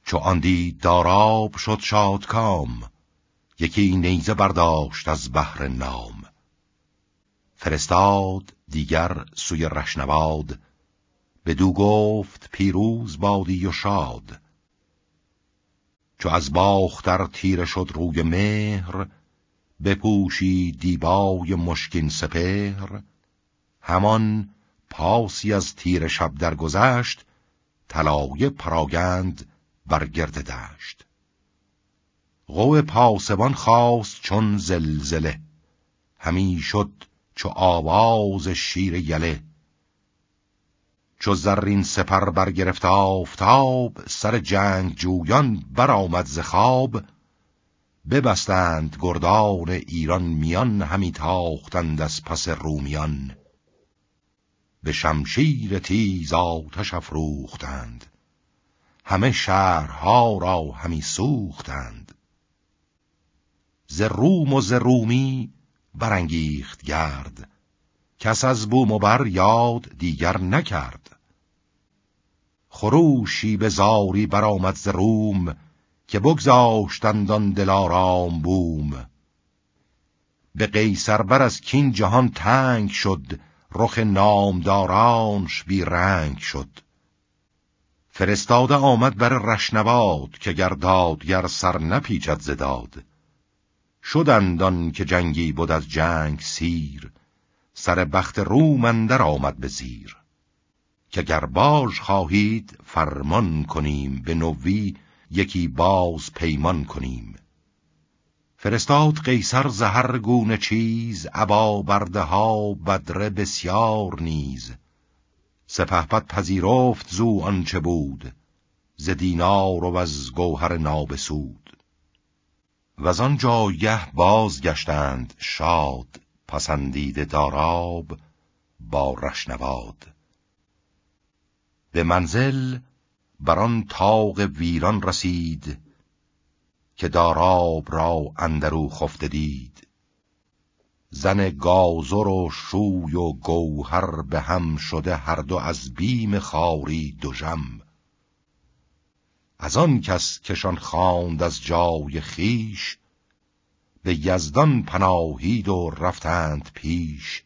چو آن دید داراب شد شادکام، یکی نیزه برداشت از بهر نام. فرستاد دیگر سوی رشنباد، بدو گفت پیروز بادی و شاد. چو از باختر تیره شد روی مهر، بپوشی دیبای مشکین سپهر. همان پاسی از تیر شب درگذشت، طلایه پراگند بر گرد دشت. غو پاسبان خاست چون زلزله، همی شد چو آواز شیر یله. چو زرین سپر برگرفت آفتاب، سر جنگ جویان برآمد ز خواب. ببستند گردان ایران میان، همی تاختند از پس رومیان. به شمشیر تیز آتش افروختند، همه شهرها را همی سوختند. ز روم و ز رومی برانگیخت گرد، کس از بوم و بر یاد دیگر نکرد. خروشی به زاری برآمد ز روم، که بگذاشتند آن دلارام بوم. به قیصر بر از کین جهان تنگ شد، رخ نامدارانش بی رنگ شد. فرستاده آمد بر رشنباد، که گردادگر سر نپیچد ز داد. شدند آن که جنگی بود از جنگ سیر، سر بخت روم اندر آمد به زیر. که گر باژ خواهید فرمان کنیم، به نوی یکی باز پیمان کنیم. فرستاد قیصر ز هر گونه چیز، ابا برده ها بدره بسیار نیز. سپهبد پذیرفت زو آنچه بود، ز دینار و از گوهر نابسود. وز آن جایگه باز گشتند شاد، پسندیده داراب با رشنباد. به منزل بران تاغ ویران رسید، که داراب را اندرو خفته دید. زن گازر و شوی و گوهر به هم شده، هر دو از بیم خواری دژم. از آن کس کشان خواند از جای خیش، به یزدان پناهید و رفتند پیش.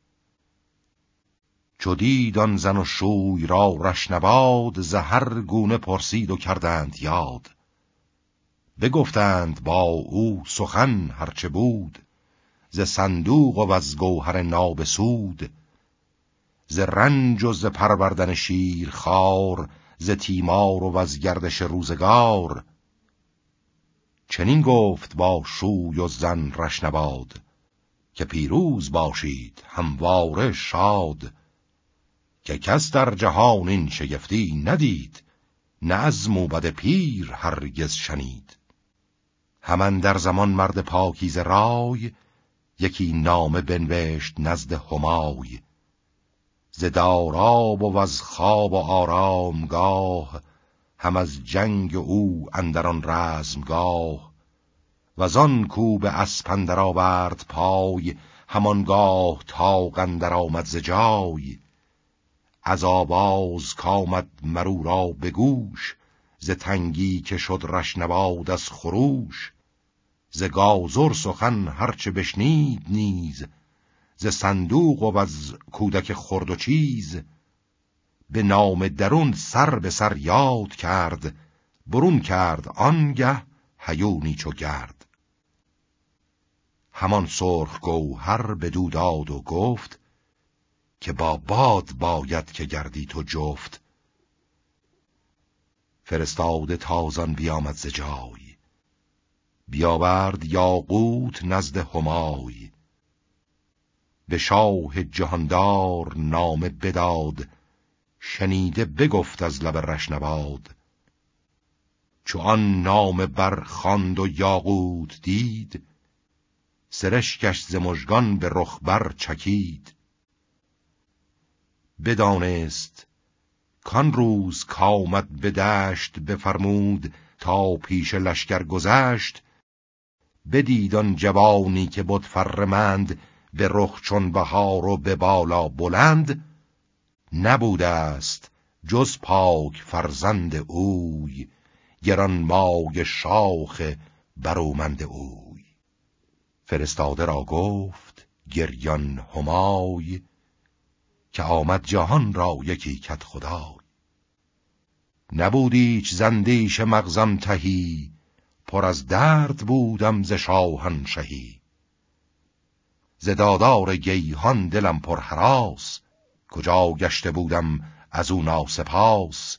چو دید آن زن و شوی را رشنباد، ز هر گونه پرسید و کردند یاد. بگفتند با او سخن هرچه بود، ز صندوق و از گوهر نابسود. ز رنج و ز پروردن شیر خوار، ز تیمار و از گردش روزگار. چنین گفت با شوی و زن رشنباد، که پیروز باشید همواره شاد. که کس در جهان این شگفتی ندید، نه از موبد پیر هرگز شنید. همان در زمان مرد پاکیزه رای، یکی نامه بنوشت نزد همای. ز داراب و از خواب و آرامگاه، هم از جنگ او اندران رزمگاه. و آن کو به اسپ اندر آورد پای، همانگاه تاغ اندر آمد ز جای. از آواز کامد مرو را به گوش، ز تنگی که شد رشنباد از خروش. ز گازر سخن هرچه بشنید نیز، ز صندوق و از کودک خرد و چیز. به نام درون سر به سر یاد کرد، برون کرد آنگه هیونی چو گرد. همان سرخ گوهر بدو داد و گفت، که با باد باید که گردی تو جفت. فرستاده تازان بیامد ز جای، بیاورد یاقوت نزد همای. به شاه جهاندار نامه بداد، شنیده بگفت از لب رشنباد. چو آن نامه بر خواند و یاقوت دید، سرشکش ز مژگان به رخ بر چکید. بدانست کان روز کامد به دشت، بفرمود تا پیش لشکر گذشت. بدید آن جوانی که بود فرمند، به رخ چون بهار و به بالا بلند. نبوده است جز پاک فرزند اوی، گرانمایه شاخ برومند اوی. فرستاده را گفت گریان همای، که آمد جهان را یکی کدخدای. نبود ایچ زندیش مغزم تهی، پر از درد بودم ز شاهنشهی. ز دادار گیهان دلم پر هراس، کجا گشته بودم از او ناسپاس.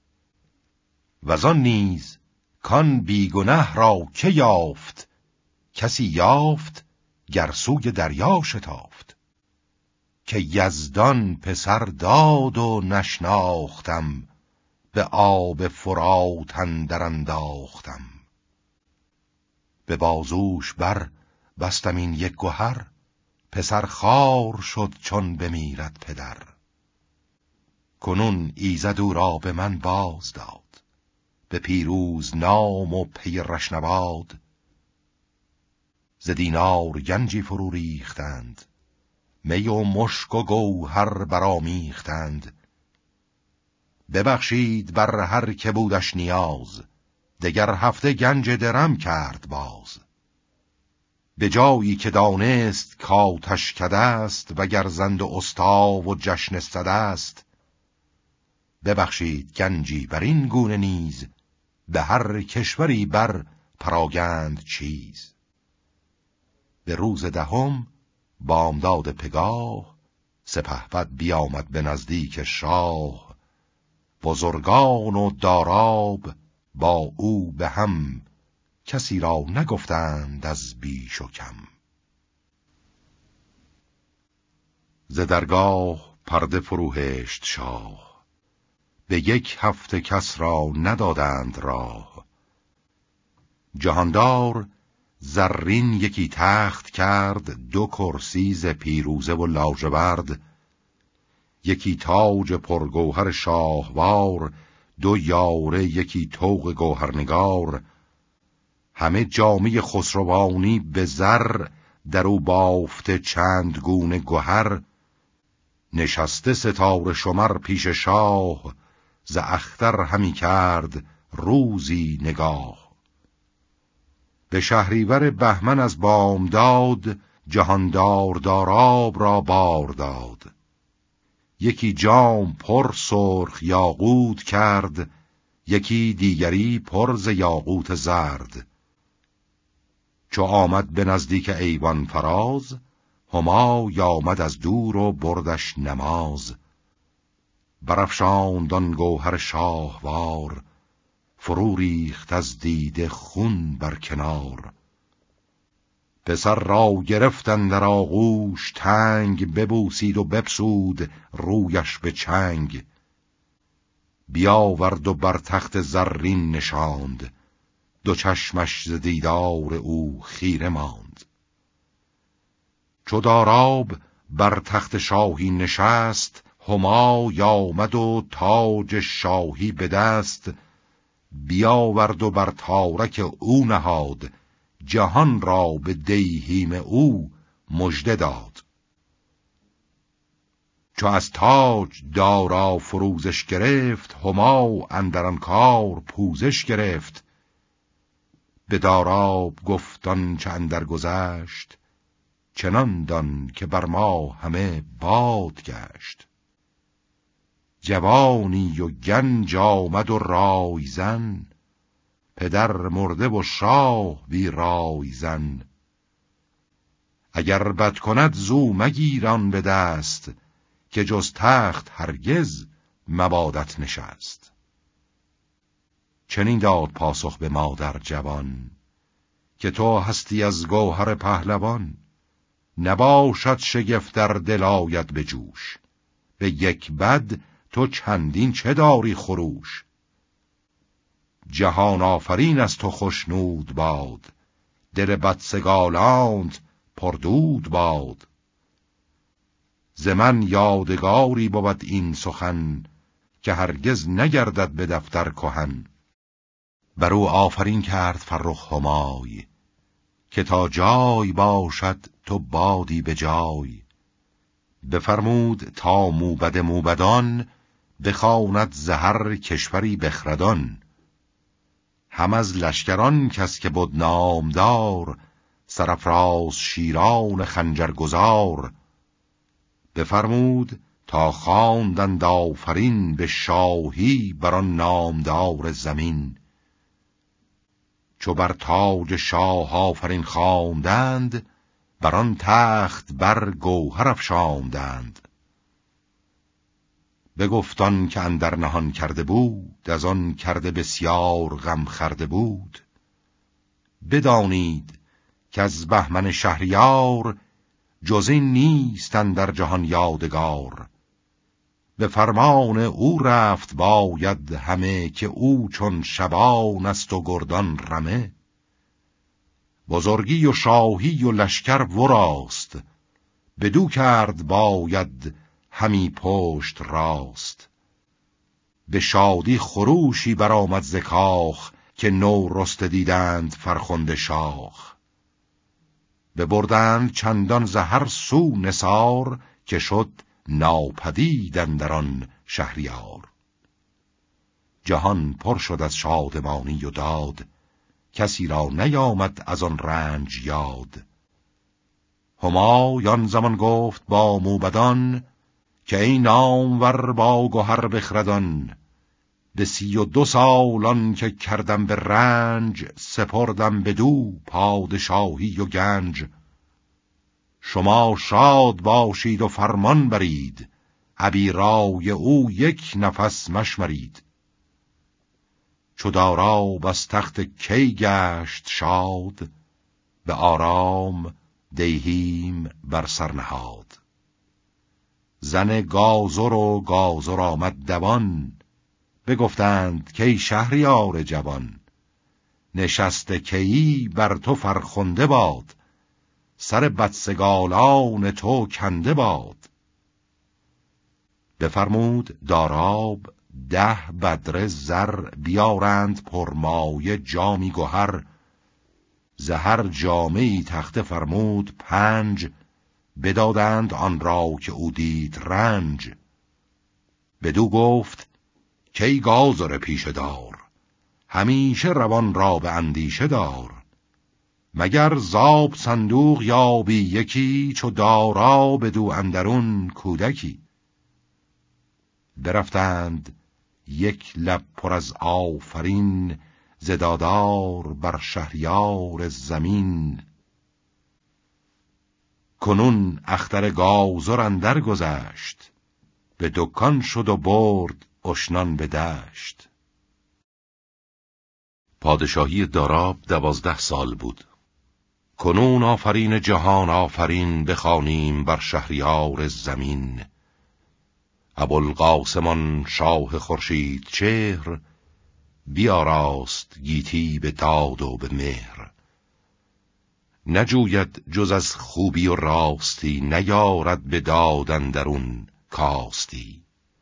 وزان نیز کان بیگنه را که یافت، کسی یافت گر سوی دریا شتافت. که یزدان پسر داد و نشناختم، به آب فرات اندر انداختم. به بازوش بر بستم این یک گهر، پسر خوار شد چون بمیرد پدر. کنون ایزد او را به من باز داد، به پیروز نام و پی رشنباد. ز دینار گنجی فرو ریختند، می و مشک و گوهر برآمیختند. ببخشید بر هر که بودش نیاز، دگر هفته گنج درم کرد باز. به جایی که دانست کآتش کده است، و گرزند و استا و جشن سده است. ببخشید گنجی بر این گونه نیز، به هر کشوری بر پراگند چیز. به روز دهم بامداد پگاه، سپهبد بیامد به نزدیک شاه. بزرگان و داراب با او به هم، کسی را نگفتند از بیش و کم. ز درگاه پرده فروهشت شاه، به یک هفته کس را ندادند راه. جهاندار زرین یکی تخت کرد، دو کرسی ز پیروزه و لاژورد. یکی تاج پرگوهر شاهوار، دو یاره یکی طوق گوهرنگار. همه جامه خسروانی به زر، در او بافته چند گونه گهر. نشسته ستاره شمر پیش شاه، ز اختر همی کرد روزی نگاه. به شهریور بهمن از بامداد، جهاندار داراب را بار داد. یکی جام پر سرخ یاقوت کرد، یکی دیگری پر ز یاقوت زرد. چو آمد به نزدیک ایوان فراز، همای آمد از دور و بردش نماز. برافشاند آن گوهر شاهوار، فرو ریخت از دیده خون بر کنار. پسر را گرفت اندر آغوش تنگ، ببوسید و بپسود رویش به چنگ. بیاورد و بر تخت زرین نشاند، دو چشمش ز دیدار او خیره ماند. چو داراب بر تخت شاهی نشست، همای آمد و تاج شاهی به دست. بیاورد و بر تارک او نهاد، جهان را به دیهیم او مژده داد. چو از تاج دارا فروزش گرفت، هما اندر آن کار پوزش گرفت. به داراب گفت آنچه اندر گذشت، چنان دان که بر ما همه باد گشت. جوانی و گنج آمد و رایزن، پدر مرده و شاه بی رایزن. اگر بد کند زو مگیران به دست، که جز تخت هرگز مبادت نشست. چنین داد پاسخ به مادر جوان، که تو هستی از گوهر پهلوان. نباشد شگفت در دل آید به جوش، به یک بد تو چندین چه داری خروش. جهان آفرین از تو خوشنود باد، دل بدسگالانت پردود باد. ز من یادگاری بود این سخن، که هرگز نگردد به دفتر کهن. بر او آفرین کرد فرخ همای، که تا جای باشد تو بادی به جای. بفرمود تا موبدان، بخواند ز هر کشوری بخردان. هم از لشکران کس که بود نامدار، سرافراز شیران خنجرگزار. بفرمود تا خواندند آفرین، به شاهی بر آن نامدار زمین. چو بر تاج شاه آفرین خواندند، بر آن تخت بر گوهر افشاندند. بگفتان که اندر نهان کرده بود، از آن کرده بسیار غم خورده بود. بدانید که از بهمن شهریار، جز این نیست اندر جهان یادگار. به فرمان او رفت باید همه، که او چون شبان است و گردان رمه. بزرگی و شاهی و لشکر وراست، بدو کرد باید همی پشت راست. به شادی خروشی برآمد ز کاخ، که نو رسته دیدند فرخنده شاخ. ببردند چندان ز هر سو نثار، که شد ناپدید اندر آن شهریار. جهان پر شد از شادمانی و داد، کسی را نیامد از آن رنج یاد. همای آن زمان گفت با موبدان، که ای نامور با گهر بخردان. به 32 سال آن که کردم به رنج، سپردم بدو پادشاهی و گنج. شما شاد باشید و فرمان برید، ابیرای او یک نفس مشمرید. چو داراب از تخت کی گشت شاد، به آرام دیهیم بر سر نهاد. زن گازر و گازر آمد دوان، بگفتند که ای شهریار جوان. نشست کیی بر تو فرخنده باد، سر بدسگالان تو کنده باد. بفرمود داراب 10 بدره زر، بیارند پرمایه جامی گهر. ز هر جامه‌ای تخته فرمود 5، بدادند آن را که او دید رنج. بدو گفت که ای گازر پیشه دار، همیشه روان را به اندیشه دار. مگر زاب صندوق یابی یکی، چو دارا بدو اندرون کودکی. برفتند یک لب پر از آفرین، ز دادار بر شهریار زمین. کنون اختر گازر اندر گذشت، به دکان شد و برد اشنان به دشت. پادشاهی داراب 12 سال بود. کنون آفرین جهان آفرین، بخوانیم بر شهریار زمین. ابوالقاسم شاه خورشید چهر، بیاراست گیتی به داد و به مهر. نجوید جز از خوبی و راستی، نیارد به داد اندرون کاستی.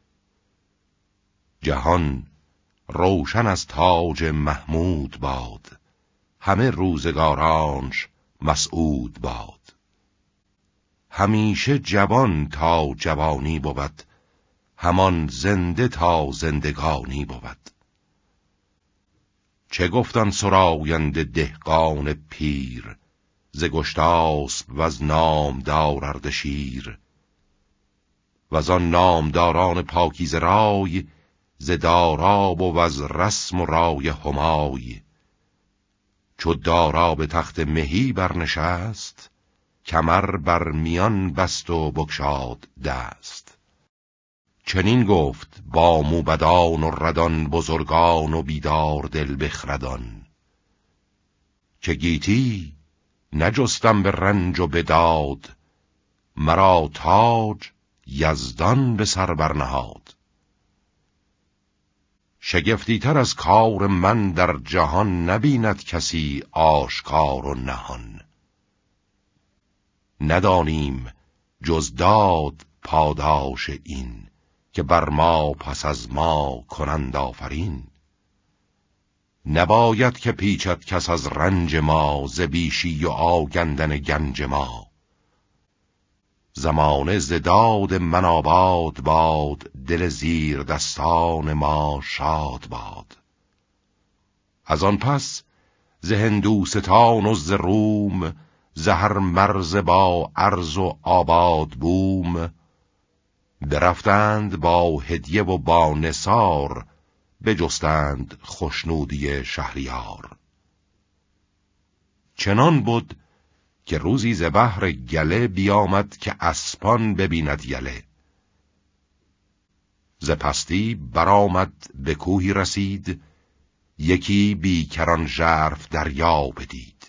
جهان روشن از تاج محمود باد، همه روزگارانش مسعود باد. همیشه جوان تا جوانی بود، همان زنده تا زندگانی بود. چه گفتن سراینده دهقان پیر، ز گشتاسپ و از نامدار اردشیر. و آن نامداران پاکیزه رای، ز داراب و از رسم و رای همای. چو داراب تخت مهی برنشست، کمر بر میان بست و بگشاد دست. چنین گفت با موبدان و ردان، بزرگان و بیدار دل بخردان. که گیتی نجستم به رنج و به داد، مرا تاج یزدان به سر برنهاد. شگفتی تر از کار من در جهان، نبیند کسی آشکار و نهان. ندانیم جز داد پاداش این، که بر ما پس از ما کنند آفرین. نباید که پیچد کس از رنج ما، ز بیشی و آگندن گنج ما. زمانه ز داد من آباد باد، دل زیر دستان ما شاد باد. از آن پس ز هندوستان و ز روم، ز هر مرز با عرض و آباد بوم، برفتند با هدیه و با نثار، بجستند خشنودی شهریار. چنان بود که روزی ز بحر گله، بیامد که اسپان ببیند یله. ز پستی برآمد به کوهی رسید، یکی بیکران ژرف دریا بدید.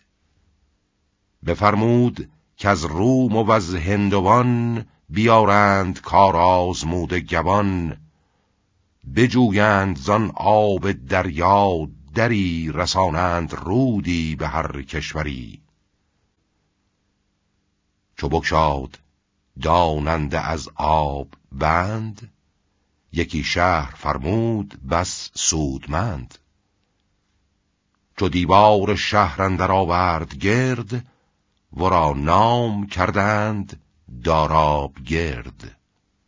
بفرمود که از روم و از هندوان، بیارند کار آزموده گوان. بجویند زان آب دریا دری، رسانند رودی به هر کشوری. چو بگشاد داننده از آب بند، یکی شهر فرمود بس سودمند. چو دیوار شهر اندر آورد گرد، ورا نام کردند داراب گرد.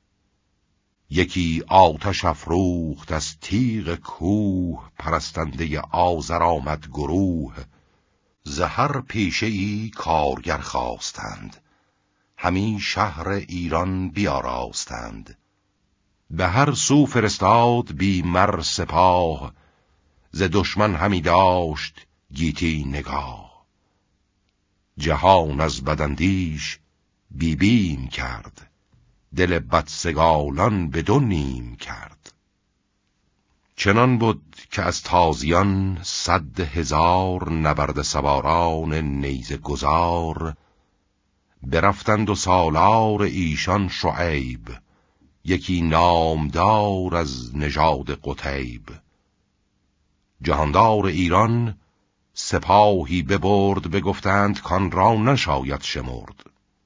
یکی آتش افروخت از تیغ کوه، پرستنده آذر آمد گروه. ز هر پیشه ای کارگر خواستند، همی شهر ایران بیاراستند. به هر سو فرستاد بی مر سپاه، ز دشمن همی داشت گیتی نگاه. جهان از بداندیش بی بیم کرد، دل بدسگالان به دو نیم کرد. چنان بود که از تازیان 100,000 نبرد سواران نیزه گذار، برفتند و سالار ایشان شعیب، یکی نامدار از نژاد قتیب. جهاندار ایران سپاهی ببرد، بگفتند کان را نشاید شمرد.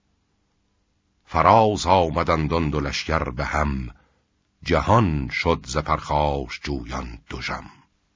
فراز آمدند آن دو لشکر به هم، جهان شد ز پرخاش جویان دژم.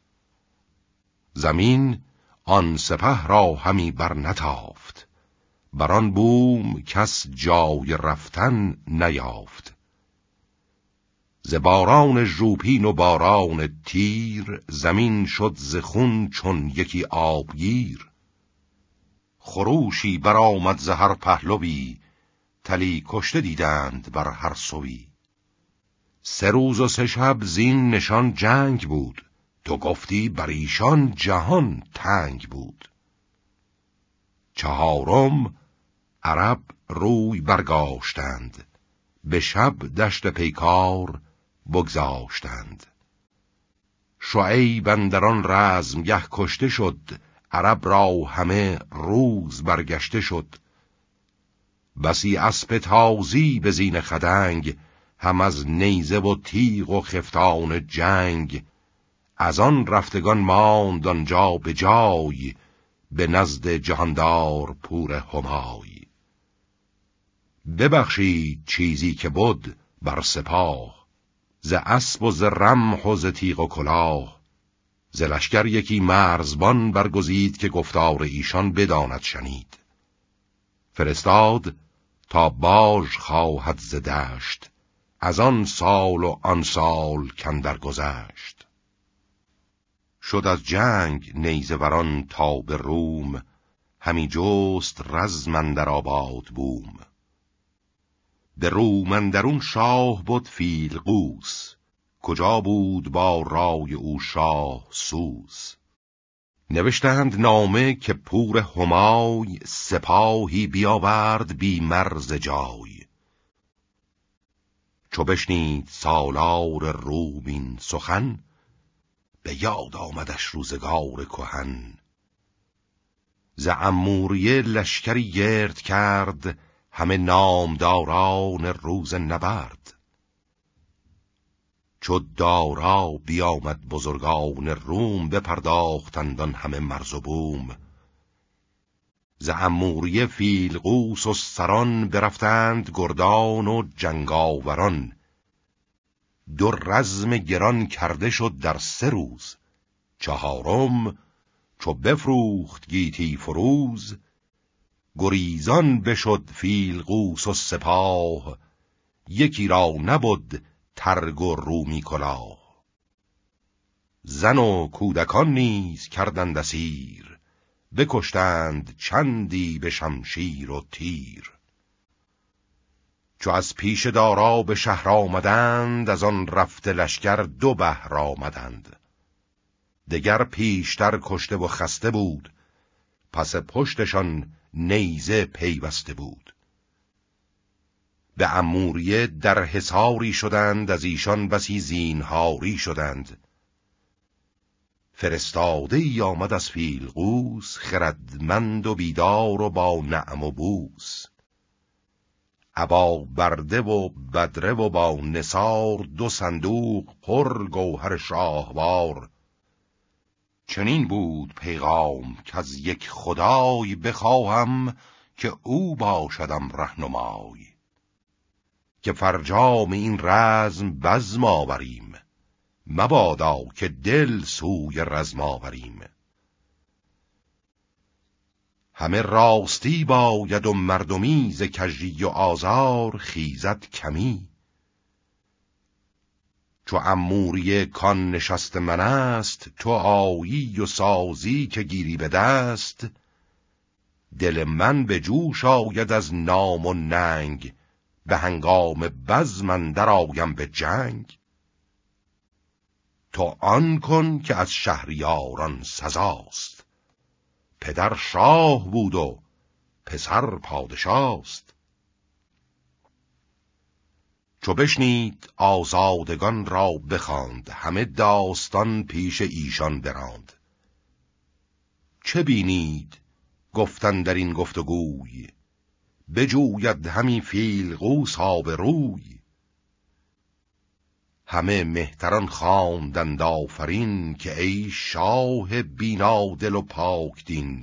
زمین آن سپه را همی بر نتافت، بران بوم کس جای رفتن نیافت. ز باران ژوپین و باران تیر، زمین شد ز خون چون یکی آبگیر. خروشی برآمد ز هر پهلوی، تلی کشته دیدند بر هر سوی. 3 روز و 3 شب زین نشان جنگ بود، تو گفتی بر ایشان جهان تنگ بود. 4م عرب روی برگاشتند، به شب دشت پیکار بگذاشتند. شعیب اندر آن رزمگه کشته شد، عرب را همه روز برگشته شد. بسی اسپ تازی به زین خدنگ، هم از نیزه و تیغ و خفتان جنگ. از آن رفتگان ماند آنجا به جای، به نزد جهاندار پور همای. ببخشید چیزی که بود بر سپاه، ز اسب و ز رمح و ز تیغ و کلاه. ز لشکر یکی مرزبان برگزید، که گفتار ایشان بداند شنید. فرستاد تا باج خواهد ز دشت، از آن سال و آن سال کاندر گذشت. شد از جنگ نیزه وران تا به روم، همی جست رزم اندر آباد بوم. به روم اندرون شاه بود فیلقوس، کجا بود با رای او شاه سوس. نوشتند نامه که پور همای، سپاهی بیاورد بی مرز جای. چو بشنید سالار روم این سخن، به یاد آمدش روزگار کهن. ز عموریه لشکری گرد کرد، همه نامداران روز نبرد. چو دارا بیامد بزرگان روم، بپرداختند آن همه مرز و بوم. ز عموریه فیلقوس و سران، برفتند گردان و جنگاوران. 2 رزم گران کرده شد در 3 روز، 4م چو بفروخت گیتی فروز. گریزان بشد فیلقوس و سپاه، یکی را نبد ترگ و رومی کلاه. زن و کودکان نیز کردند اسیر، بکشتند چندی به شمشیر و تیر. چو از پیش دارا به شهر آمدند، از آن رفته لشکر 2 بهر آمدند. دگر پیشتر کشته و خسته بود، پس پشتشان نیزه پیوسته بود. به اموریه در حصاری شدند، از ایشان بسی زینهاری شدند. فرستاده ای آمد از فیلقوس، خردمند و بیدار و با نعم و بوس. ابا برده و بدره و با نثار، 2 صندوق پر گوهر شاهوار. چنین بود پیغام که از یک خدای، بخواهم که او باشدم رهنمای. که فرجام این رزم بزم آوریم، مبادا که دل سوی رزم آوریم. همه راستی باید و مردمی، ز کژی و آزار خیزد کمی. چو اموری کان نشست من است، تو آیی و سازی که گیری به دست. دل من به جوش آید از نام و ننگ، به هنگام بزم اندر آیم به جنگ. تو آن کن که از شهریاران سزاست، پدر شاه بود و پسر پادشاست. چو بشنید آزادگان را بخواند، همه داستان پیش ایشان براند. چه بینید گفتن در این گفتگوی، بجوید همی فیلقوس آبروی. همه مهتران خواندند آفرین، که ای شاه بینادل و پاک دین.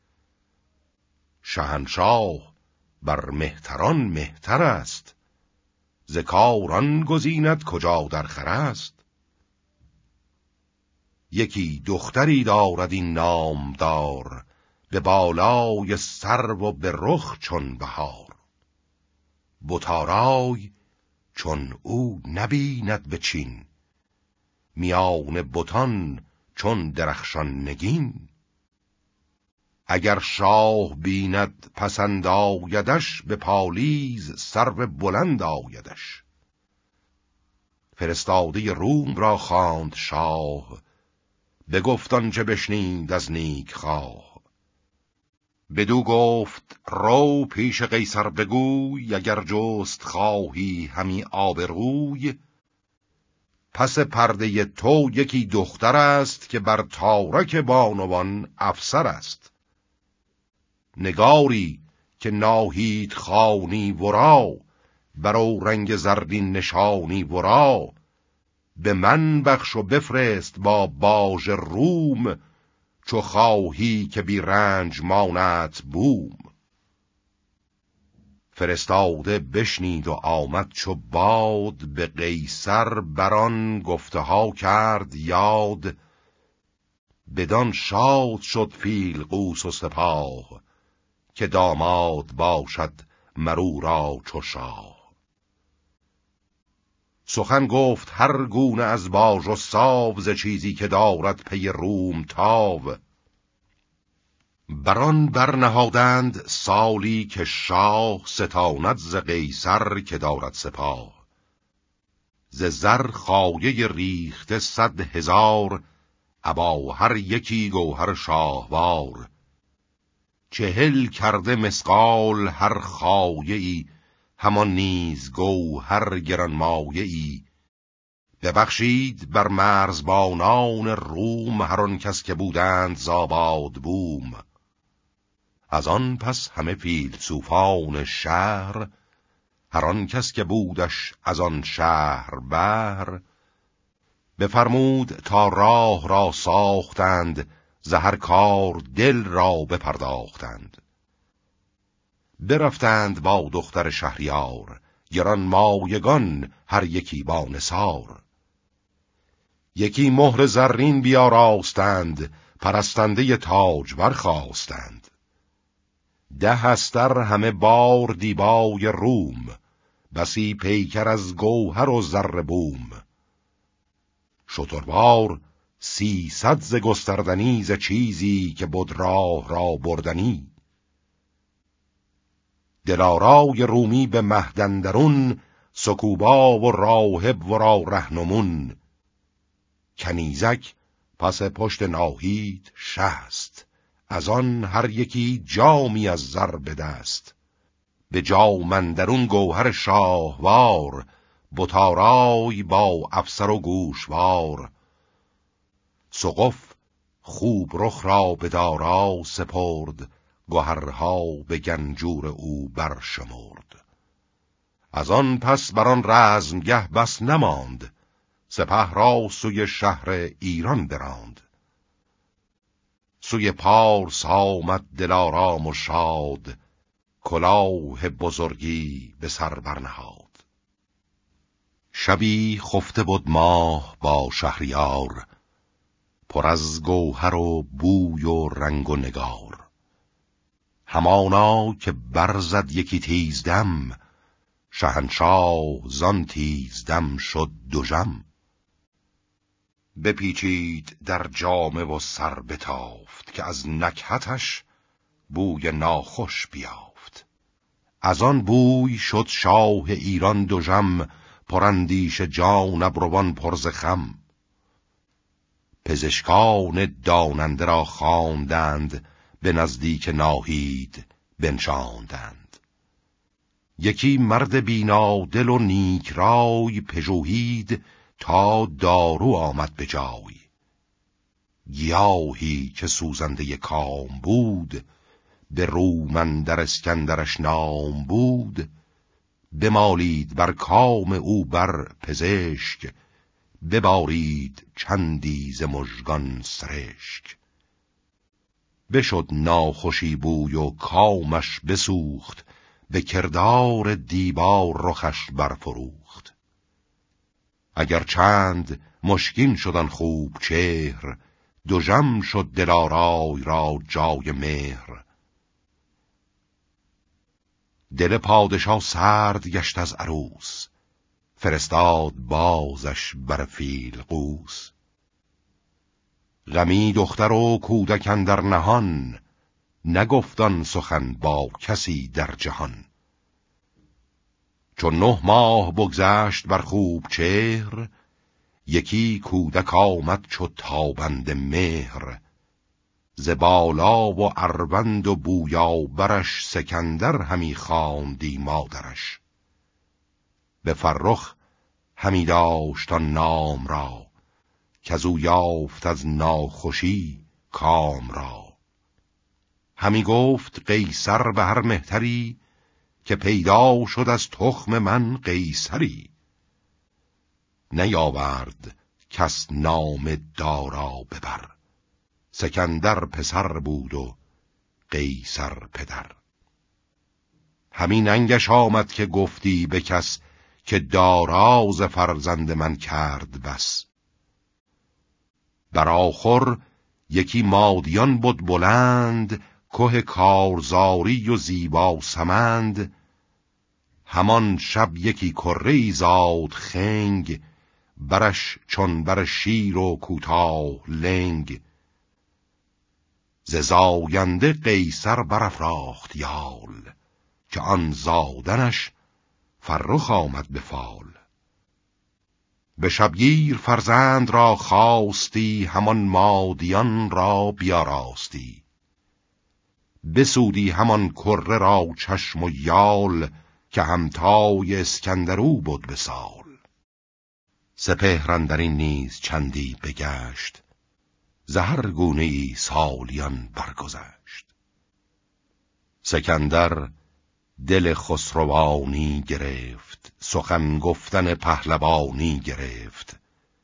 شهنشاه بر مهتران مهتر است، ز کار آن گزیند کجا در خور است. یکی دختری دارد این نامدار، به بالای سرو و به رخ چون بهار. بتارای چون او نبیند به چین، میان بتان چون درخشان نگین. اگر شاه بیند پسند آیدش، به پالیز سرو بلند آیدش. فرستاده روم را خواند شاه، بگفت آنچه بشنید از نیک خواه. بدو گفت رو پیش قیصر بگوی، اگر جست خواهی همی آبروی. پس پرده تو یکی دختر است، که بر تارک بانوان افسر است. نگاری که ناهید خوانی ورا، برو رنگ زرین نشانی ورا. به من بخش و بفرست با باژ روم، چو خواهی که بی رنج مانت بوم. فرستاده بشنید و آمد چو باد، به قیصر بران گفته ها کرد یاد. بدان شاد شد فیلقوس و سپاه، که داماد باشد مرو را چو شاه. سخن گفت هر گونه از باژ و ساو، ز چیزی که دارد پی روم تاو. بران برنهادند سالی که شاه، ستاند ز قیصر که دارد سپاه. ز زر خایه ریخته 100,000، ابا هر یکی گوهر شاهوار. 40 کرده مثقال هر خایه ای، همان نیز گوهر گرانمایه ای. ببخشید بر مرزبانان روم، هر آن کس که بودند ز آباد بوم. از آن پس همه فیلسوفان شهر، هر آن کس که بودش از آن شهر بهر. بفرمود تا راه را ساختند، ز هر کار دل را بپرداختند. برفتند با دختر شهریار، گران مایگان هر یکی با نثار. یکی مهر زرین بیاراستند، پرستنده تاج برخواستند. 10 استر همه بار دیبای روم، بسی پیکر از گوهر و زر بوم. شتربار 300 ز گستردنی ز چیزی که بود راه را بردنی. دلارای رومی به مهدندرون، سکوبا و راهب و را رهنمون. کنیزک پس پشت ناهید 60، از آن هر یکی جامی از زر به دست. به جام اندرون گوهر شاهوار، بتارای با افسر و گوشوار. سقف خوب رخ را به دارا سپرد، گوهرها به گنجور او برشمرد. از آن پس بر آن رزمگه بس نماند، سپه را سوی شهر ایران براند. سوی پارس آمد دلارام و شاد، کلاه بزرگی به سر برنهاد. شبی خفته بود ماه با شهریار، پر از گوهر و بوی و رنگ و نگار. همانا که برزد یکی تیزدم، شهنشاه زان تیزدم شد دژم. بپیچید در جامه و سر بتافت، که از نکهتش بوی ناخوش بیافت. از آن بوی شد شاه ایران دژم، پراندیش جان ابروان پر ز خم. پزشکان داننده را خواندند، به نزدیک ناهید بنشاندند. یکی مرد بینادل و نیک رای، پژوهید تا دارو آمد به جای. گیاهی که سوزنده کام بود، به روم اندر اسکندرش نام بود. بمالید بر کام او بر پزشک، ببارید چندی ز مژگان سرشک. بشد ناخوشی بوی و کامش بسوخت، به کردار دیبا رخش برفروخت. اگر چند مشکین شدن خوب چهر، دژم شد دلارای را جای مهر. دل پادشاه سرد گشت از عروس، فرستاد بازش بر فیلقوس. غمی دختر و کودک اندر نهان، نگفتان سخن با کسی در جهان. چون 9 ماه بگذشت بر خوب چهر، یکی کودک آمد چو تابنده مهر. ز بالا و اروند و بویابرش، سکندر همی خواندی مادرش. به فرخ همی داشت آن نام را، کزو یافت از ناخوشی کام را. همی گفت قیصر به هر مهتری، که پیدا شد از تخم من قیصری. نیاورد کس نام دارا ببر، سکندر پسر بود و قیصر پدر. همین انگش آمد که گفتی به کس، که دارا ز فرزند من کرد بس. بر آخر یکی مادیان بود بلند، که کارزاری و زیبا سمند. همان شب یکی کره زاد خنگ، برش چون بر شیر و کوتاه لنگ. ز زاینده قیصر برافراخت یال، که آن زادنش فرخ آمد به فال. به شبگیر فرزند را خواستی، همان مادیان را بیاراستی. بسودی همان کره را چشم و یال، که همتای اسکندرو بود به سال. سپهر اندرین نیز چندی بگشت، ز هر گونه ای سالیان برگذشت. سکندر دل خسروانی گرفت، سخن گفتن پهلوانی گرفت.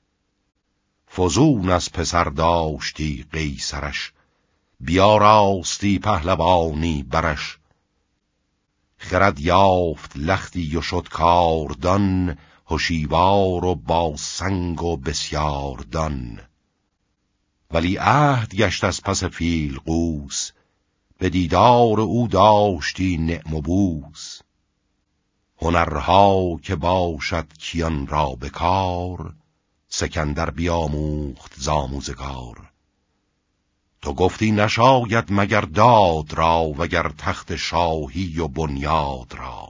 فزون از پسر داشتی قیصرش، بیاراستی پهلوانی برش. خرد یافت لختی و شد کاردان، هوشیوار و با سنگ و بسیار دان. ولی عهد گشت از پس فیلقوس، به دیدار او داشتی نعم و بوس. هنرها که باشد کیان را به کار، سکندر بیاموخت زآموزگار. تو گفتی نشاید مگر داد را، وگر تخت شاهی و بنیاد را.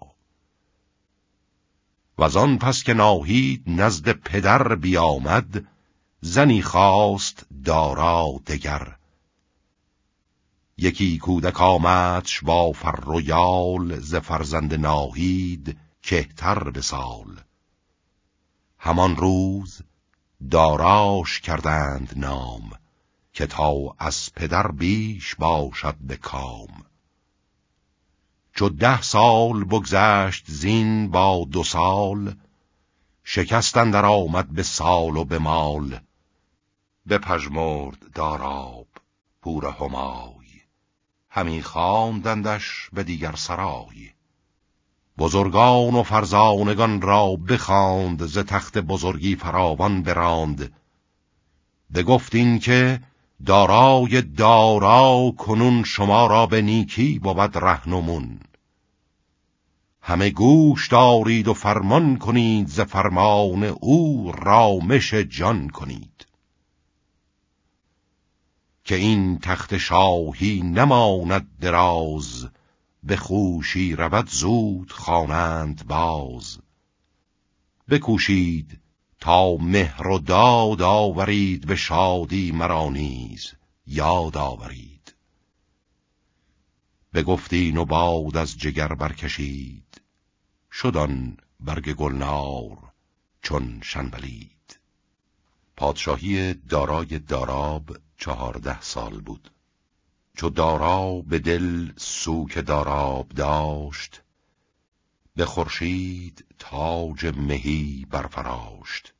وزان پس که ناهید نزد پدر بیامد، زنی خواست دارا دگر. یکی کودک آمدش با فر و یال، ز فرزند ناهید کهتر به سال. همان روز داراش کردند نام، که تا از پدر بیش باشد به کام. چو 10 سال بگذشت زین با 2 سال، شکست اندر آمد به سال و به مال. بپژمرد داراب پور همای، همی خواندندش به دیگر سرای. بزرگان و فرزانگان را بخواند، ز تخت بزرگی فراوان براند. بگفت این که دارای دارا کنون، شما را به نیکی بود رهنمون. همه گوش دارید و فرمان کنید، ز فرمان او رامش جان کنید. که این تخت شاهی نماند دراز، به خوشی رود زود خوانند باز. بکوشید تا مهر و داد آورید، به شادی مرا نیز یاد آورید. بگفتین و باد از جگر برکشید، شد آن برگ گلنار چون شنبلید. پادشاهی دارای داراب 14 سال بود. چو دارا به دل سوک داراب داشت، به خورشید تاج مهی برفراشت.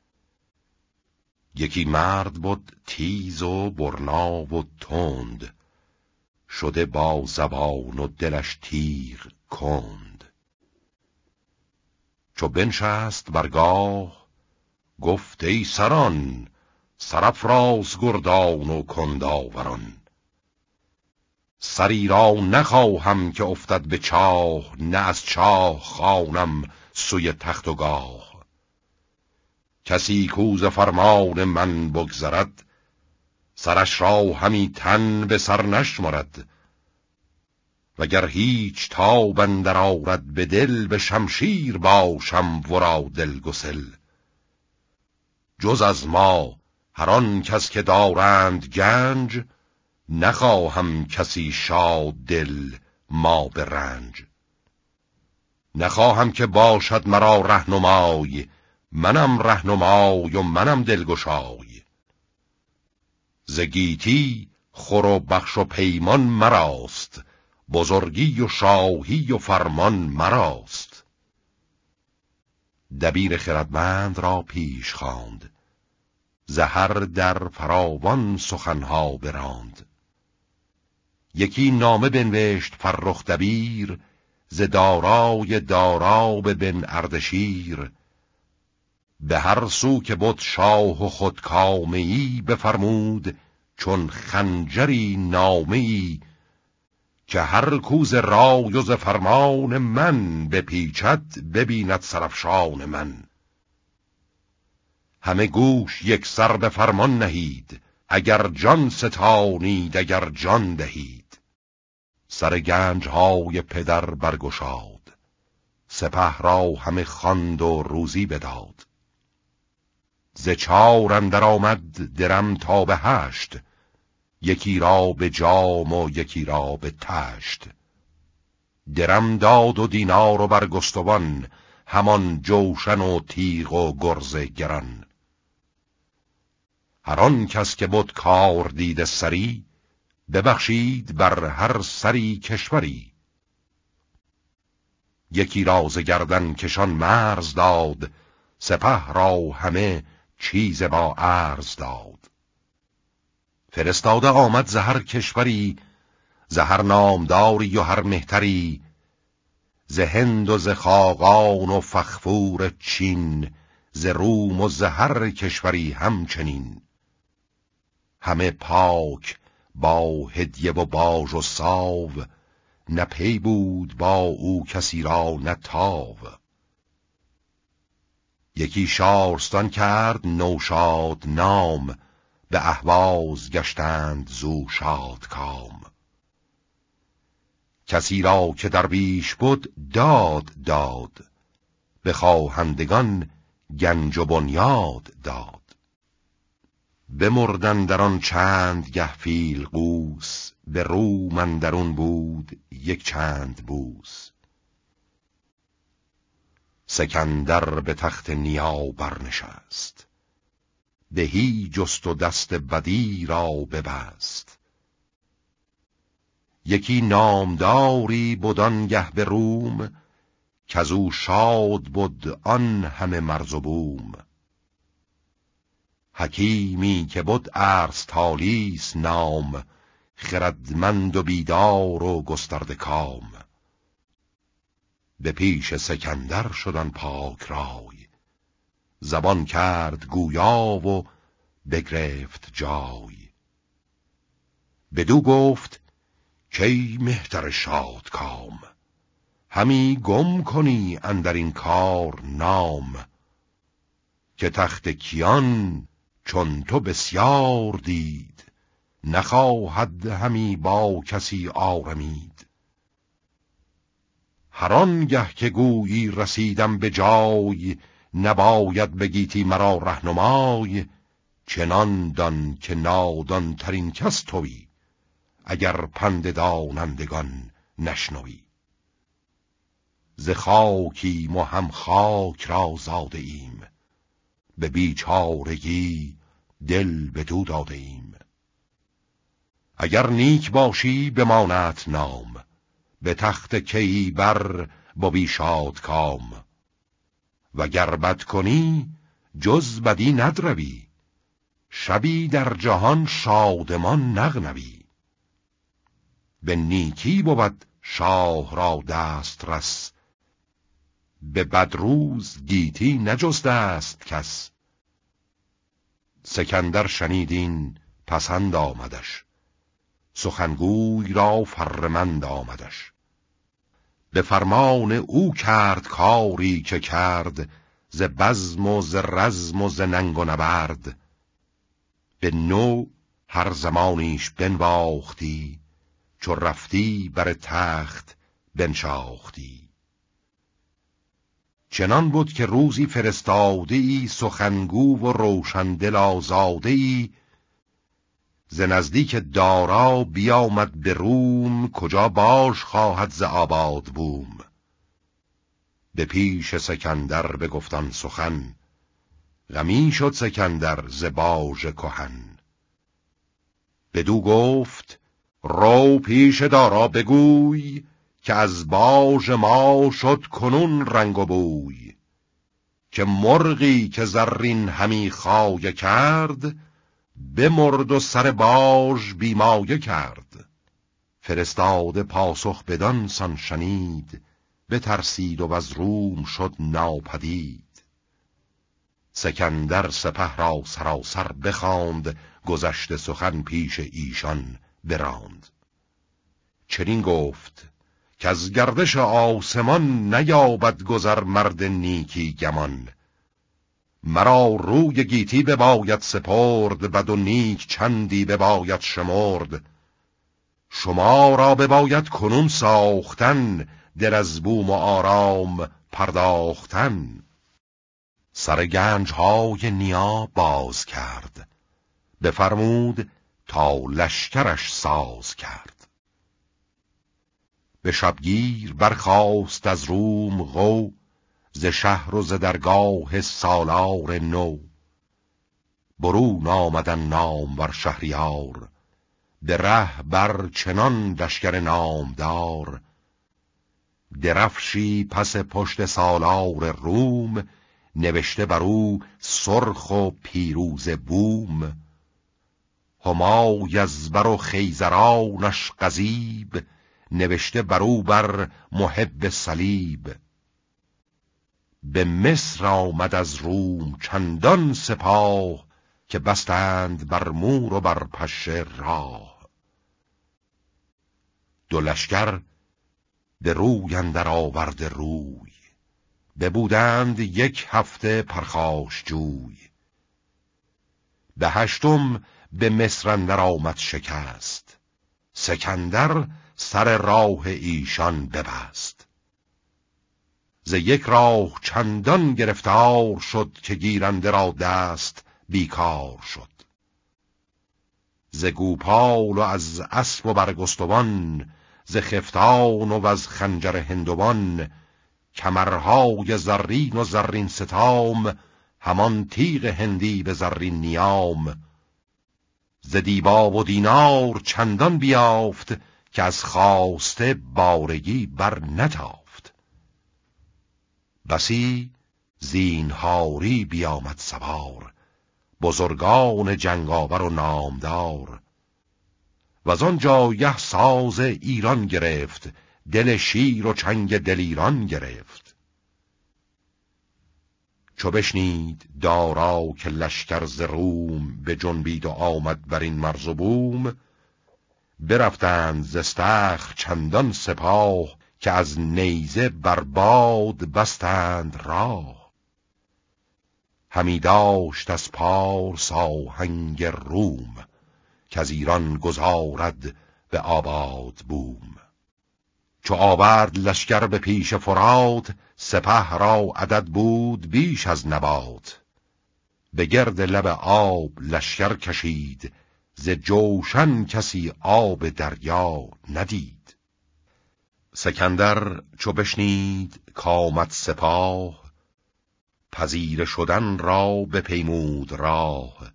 یکی مرد بود تیز و برنا و تند، شده با زبان و دلش تیغ کند. چو بنشست برگاه گفت ای سران، سرافراز گردان و کنداوران. سری را نخواهم که افتد به چاه، نه از چاه خوانم سوی تخت و گاه. کسی کو ز فرمان من بگذرد، سرش را همی تن به سر نشمرد. وگر هیچ تاب اندر آرد به دل، به شمشیر باشم ورا دلگسل. جز از ما هر آن کس که دارند گنج، نخواهم کسی شاد دل ما به رنج. نخواهم که باشد مرا رهنمای، منم رهنمای و منم دلگشای. ز گیتی خور و بخش و پیمان مراست، بزرگی و شاهی و فرمان مراست. دبیر خردمند را پیش خواند، ز هر در فراوان سخنها براند. یکی نامه بنوشت فرخ دبیر، ز دارای داراب بن اردشیر. به هر سو که بود شاه و خودکامه‌ای، بفرمود چون خنجری نامه‌ای. که هر کو ز رای و ز فرمان من، بپیچد ببیند سرافشان من. همه گوش یک سر به فرمان نهید، اگر جان ستانید اگر جان دهید. سر گنجهای پدر برگشاد، سپه را همه خواند و روزی بداد. ز 4 اندر آمد درم تا به 8، یکی را به جام و یکی را به تشت. درم داد و دینار و برگستوان، همان جوشن و تیغ و گرز گران. هر آن کس که بود کار دیده سری، ببخشید بر هر سری کشوری. یکی را ز گردن کشان مرز داد، سپه را همه چیز با عرض داد. فرستاده آمد ز هر کشوری، ز هر نامداری و هر مهتری. ز هند و ز خاقان و فغفور چین، ز روم و ز هر کشوری همچنین. همه پاک با هدیه و باژ و ساو، نه پی بود با او کسی را نه تاو. یکی شارستان کرد نوشاد نام، به اهواز گشتند زو شاد کام. کسی را که درویش بود داد، به خواهندگان گنج و بنیاد داد. بمردن در آن چند گه فیلقوس، به روم اندرون بود یک چند بوس. سکندر به تخت نیا برنشست، دهی جست و دست بدی را ببست. یکی نامداری بدان گه به روم، کزو شاد بود آن همه مرز و بوم. حکیمی که بود ارسطالیس نام، خردمند و بیدار و گسترده کام. به پیش سکندر شدن پاک رای، زبان کرد گویا و بگرفت جای. بدو گفت کی مهتر شاد کام، همی گم کنی اندر این کار نام. که تخت کیان چون تو بسیار دید، نخواهد همی با کسی آرمید. هر آنگه که گویی رسیدم به جای، نباید بگیتی مرا رهنمای. چنان دان که نادان ترین کس تویی، اگر پند دانندگان نشنوی. ز خاکیم و هم خاک را زاده ایم، به بیچارگی دل بدو داده ایم. اگر نیک باشی بمانت نام، به تخت کیبر بوی شاد کام. وگر بد کنی جز بدی ندروی، شبی در جهان شادمان نغنوی. به نیکی بود شاه را دست رس، به بدروز گیتی نجست است کس. سکندر شنیدین پسند آمدش، سخنگوی را فرمند آمدش. به فرمان او کرد کاری که کرد، ز بزم و ز رزم و ز ننگ و نبرد. به نو هر زمانیش بنواختی، چو رفتی بر تخت بنشاختی. چنان بود که روزی فرستاده‌ای، سخنگو و روشندل آزاده‌ای. ز نزدیک دارا بیامد به روم، کجا باش خواهد ز آباد بوم. به پیش سکندر بگفتان سخن، غمی شد سکندر ز باژ کهن. بدو گفت رو پیش دارا بگوی، که از باژ ما شد کنون رنگ و بوی. که مرغی که زرین همی خایه کرد، بمرد و سر باژ بیمایه کرد. فرستاده پاسخ بدان سان شنید، بترسید و از روم شد ناپدید. سکندر سپه را سراسر بخواند، گذشته سخن پیش ایشان براند. چنین گفت که از گردش آسمان، نیابد گذر مرد نیکی گمان. مرا روی گیتی بباید سپرد، بد و نیک چندی بباید شمرد. شما را بباید کنون ساختن، دل از بوم و آرام پرداختن. سر گنجهای نیا باز کرد، بفرمود تا لشکرش ساز کرد. به شبگیر برخاست از روم غو، ز شهر و ز درگاه سالار نو. برون آمدن نامور شهریار، به ره بر چنان لشکر نامدار. درفشی پس پشت سالار روم، نوشته بر او سرخ و پیروز بوم. همای از بر و خیزرانش غضیب، نوشته بر او بر محب صلیب. به مصر آمد از روم چندان سپاه، که بستند بر مور و بر پشه راه. دو لشکر به روی اندر آورده روی، ببودند 1 هفته پرخاشجوی. به 8م به مصر اندر آمد شکست، سکندر سر راه ایشان ببست. ز 1 راه چندان گرفتار شد، که گیرنده را دست بیکار شد. ز گوپال و از اسب و برگستوان، ز خفتان و از خنجر هندوان، کمرهای زرین و زرین ستام، همان تیغ هندی به زرین نیام. ز دیبا و دینار چندان بیافت، که از خواسته بارگی بر نتافت. بسی زینهاری بیامد سوار، بزرگان جنگاور و نامدار. و آن جایه ساز ایران گرفت، دل شیر و چنگ دلیران گرفت. چو بشنید دارا که لشکر ز روم، به جنبید و آمد بر این مرز و بوم. برفتند ز استخر چندان سپاه، که از نیزه بر باد بستند راه. همی داشت از پارس آهنگ روم، که از ایران گذارد به آباد بوم. چو آورد لشکر به پیش فرات، سپه را عدد بود بیش از نبات. به گرد لب آب لشکر کشید، ز جوشن کسی آب دریا ندید. سکندر چو بشنید کآمد سپاه، پذیره شدن را بپیمود راه.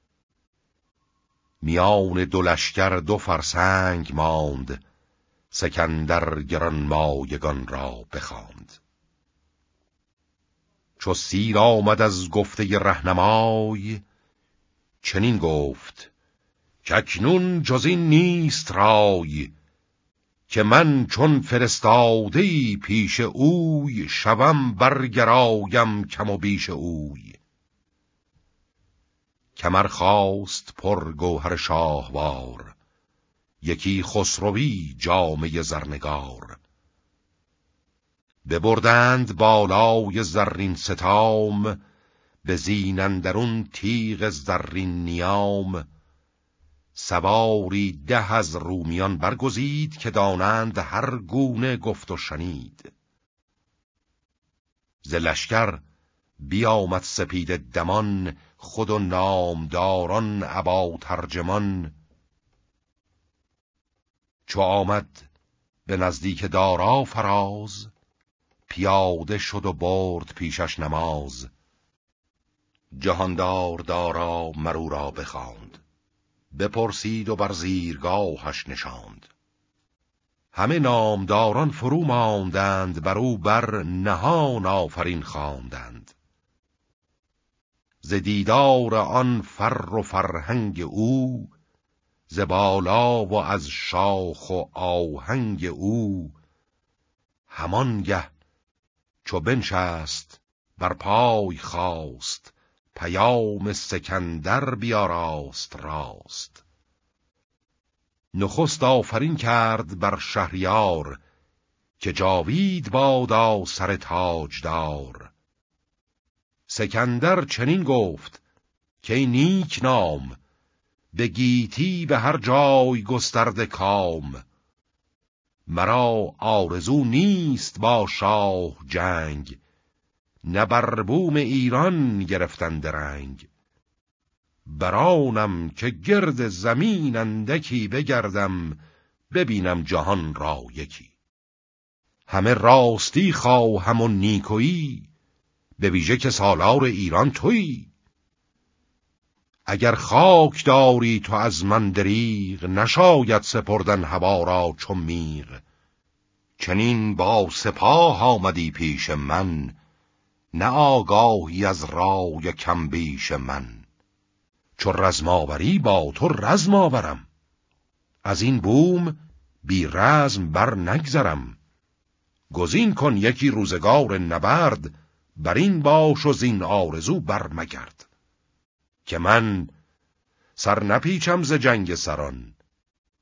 میان 2 لشکر 2 فرسنگ ماند، سکندر گرانمایگان را بخواند. چو سیر آمد از گفته رهنمای، چنین گفت که اکنون جز این نیست رای. که من چون فرستاده‌ای پیش اوی، شوم برگرایم کم و بیش اوی. کمر خواست پر گوهر شاهوار، یکی خسروی جامه زرنگار. ببردند بالای زرین ستام، به زین اندرون تیغ زرین نیام. سواری 10 از رومیان برگزید، که دانند هر گونه گفت و شنید. ز لشکر بیامد سپید دمان، خود و نامداران ابا ترجمان. چو آمد به نزدیک دارا فراز، پیاده شد و برد پیشش نماز. جهاندار دارا مرو را بخواند، بپرسید و بر زیرگاهش نشاند. همه نامداران فرو ماندند، بر او بر نهان آفرین خواندند. ز دیدار آن فر و فرهنگ او، ز بالا و از شاخ و آهنگ او. همانگه چو بنشست بر پای خواست، پیام سکندر بیاراست راست. نخست آفرین کرد بر شهریار، که جاوید بادا سر تاجدار. سکندر چنین گفت که ای نیک نام، به گیتی به هر جای گسترده کام. مرا آرزو نیست با شاه جنگ، نه بر بوم ایران گرفتن درنگ. برانم که گرد زمین اندکی بگردم، ببینم جهان را یکی. همه راستی خواهم و نیکویی، به ویژه که سالار ایران تویی. اگر خاک داری تو از من دریغ، نشاید سپردن هوا را چو میغ. چنین با سپاه آمدی پیش من، نه آگاهی از رای کم بیش من. چو رزم آوری با تو رزم آورم، از این بوم بی رزم بر نگذرم. گزین کن یکی روزگار نبرد، بر این باش و زین آرزو بر مگرد. که من سر نپیچم ز جنگ سران،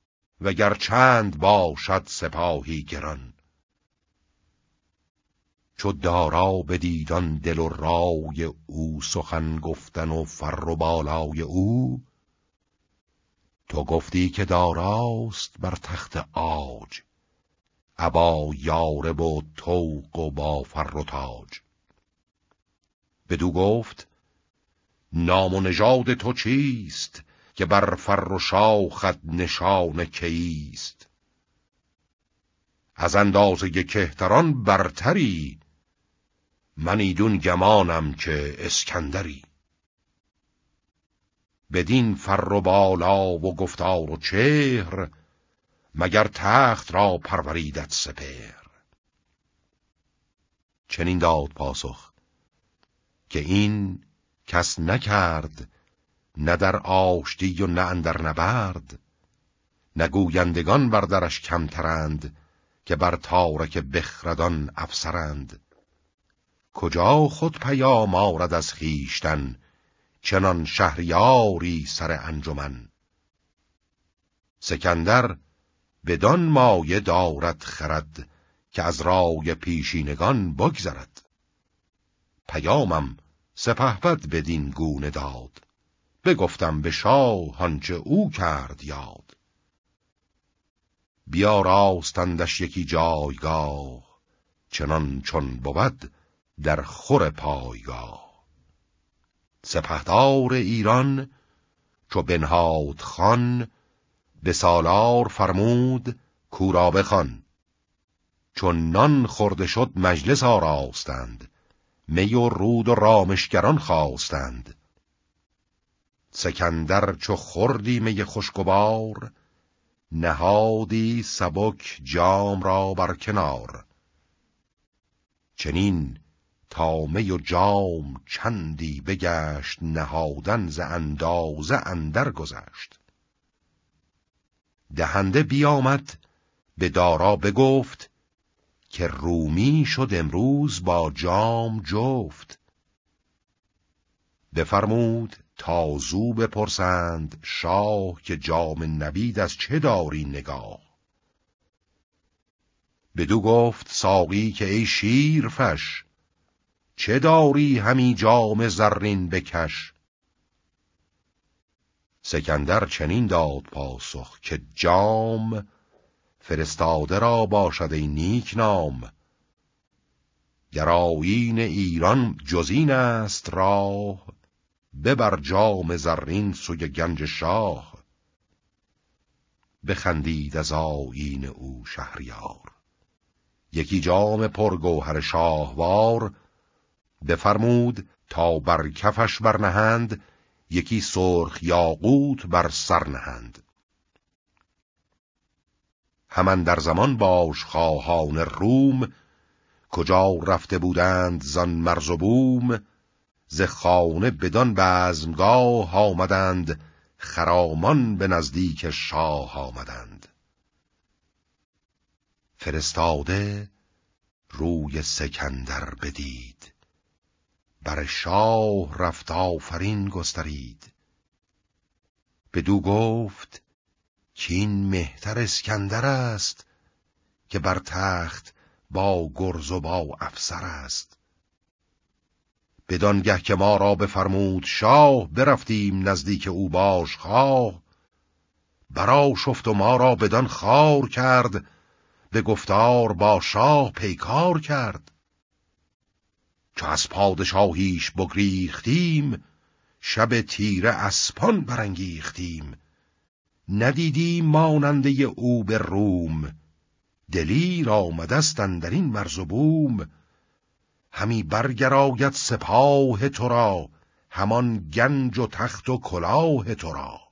وگر چند باشد سپاهی گران. چو دارا بدیدان دل و رای او، سخن گفتن و فر و بالای او. تو گفتی که داراست بر تخت عاج، ابا یارب و طوق و با فر و تاج. بدو گفت نام و نژاد تو چیست، که بر فر و شاخت نشان کیست. از اندازه کهتران برتری، من ایدون گمانم که اسکندری. بدین فر و بالا و گفتار و چهر، مگر تخت را پروریدت سپهر. چنین داد پاسخ که این کس نکرد، نه در آشتی و نه اندر نبرد. نگویندگان بر درش کمترند، که بر تارک بخردان افسرند. کجا خود پیام آرد از خویشتن، چنان شهریاری سر انجمن. سکندر بدان مایه دارد خرد، که از رای پیشینگان بگذرد. پیامم سپهبد بدین گونه داد، بگفتم به شاه آنچه او کرد یاد. بیاراستندش یکی جایگاه، چنان چون بود در خور پایگاه. سپهدار ایران چو بنهاد خوان، به سالار فرمود کاو را بخوان. چون نان خورده شد مجلس آراستند، می و رود و رامشگران خواستند. سکندر چو خوردی می خوشگوار، نهادی سبک جام را بر کنار. چنین تا می و جام چندی بگشت، نهادن ز اندازه اندر گذشت. دهنده بیامد به دارا بگفت، که رومی شد امروز با جام جفت. بفرمود تا زو بپرسند شاه، که جام نبید از چه داری نگاه. بدو گفت ساقی که ای شیرفش، چه داری همی جام زرین بکش. سکندر چنین داد پاسخ که جام، فرستاده را باشد ای نیک نام. گر آیین ایران جزین است راه، ببر جام زرین سوی گنج شاه. بخندید از آیین او شهریار، یکی جام پرگوهر شاهوار. بفرمود تا بر کفش برنهند، یکی سرخ یاقوت بر سر نهند. همان در زمان باش خواهان روم، کجا رفته بودند زان مرز و بوم. ز خانه بدان بزمگاه آمدند، خرامان به نزدیک شاه آمدند. فرستاده روی سکندر بدید، بر شاه رفت آفرین گسترید. بدو گفت کین مهتر اسکندر است، که بر تخت با گرز و با افسر است. بدانگه که ما را بفرمود شاه، برفتیم نزدیک او باش خواه. برا شفت و ما را بدان خوار کرد، به گفتار با شاه پیکار کرد. چو از پادشاهیش بگریختیم، شب تیره اسپان برانگیختیم. ندیدیم ماننده او به روم، دلیر آمدست اندرین مرز و بوم. همی برگراید سپاه تو را، همان گنج و تخت و کلاه تو را.